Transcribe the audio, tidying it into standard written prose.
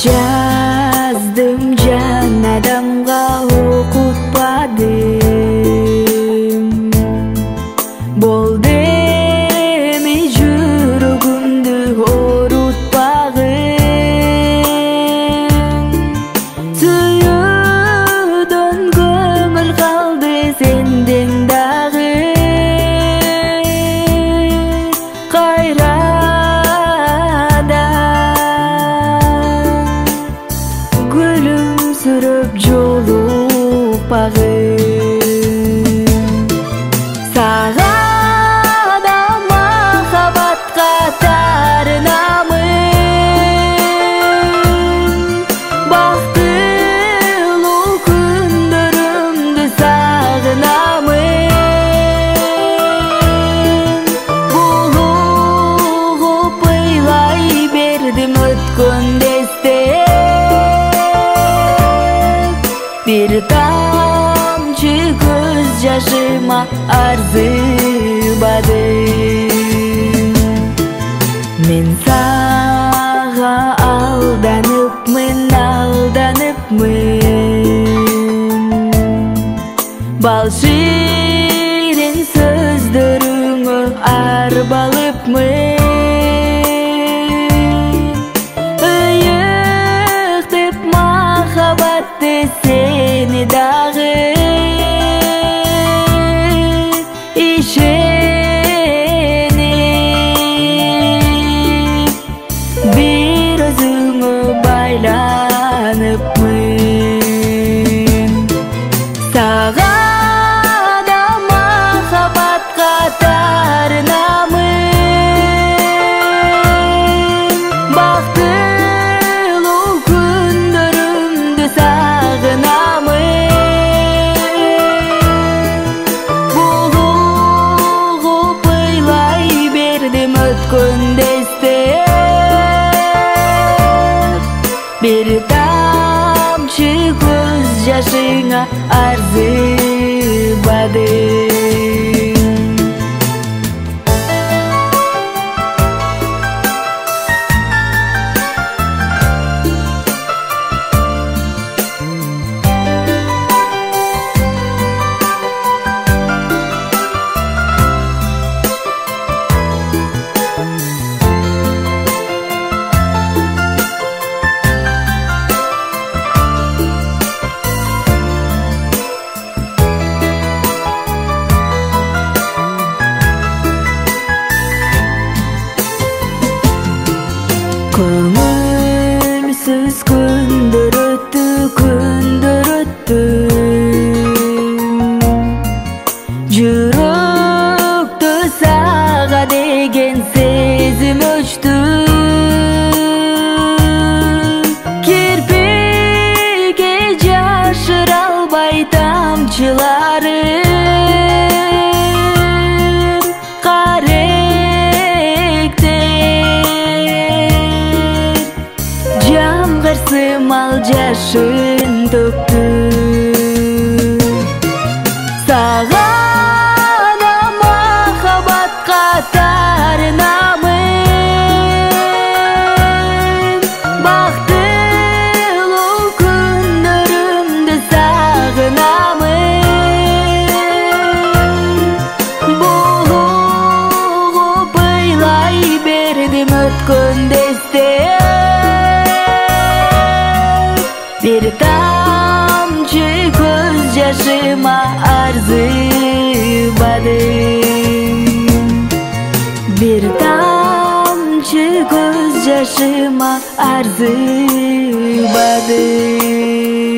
Жаздым жан адамга окутпадым. Болду эми жүрөгүмдү орутпагын. Сүйүүдөн көңүл калды сенден дагы. Сүрөп жолукпагын. Сага да махабатка тарынамын. Бактылуу күндөрүмдү сагынамын. Булугуп ыйлай бердим өткөн десте. Bir тамчы көз жашыма арзыбадым. Мен сага алданыпмын. Бал ширин сөздөрүңө арбалыпмын. Ыйыктып махабатты сени дагы ишенип бир өзүңө байланыпмын. Сага да махабатка тарынамын. Бактылуу күндөрүмдү bir тамчы көз жашыңа арзыбадым. Көңүлсүз күндөр өттү. Жүрөктө сага деген сезим өчтү. Кирпикке жашыра албай тамчыларын. Сымал жашын төктү. Сага да махабатка тарынамын. Бактылуу күндөрүмдү сагынамын. Булугуп ыйлай бердим өткөн десте. Bir тамчы көз жашыма арзыбадым. Bir тамчы көз жашыма арзыбадым.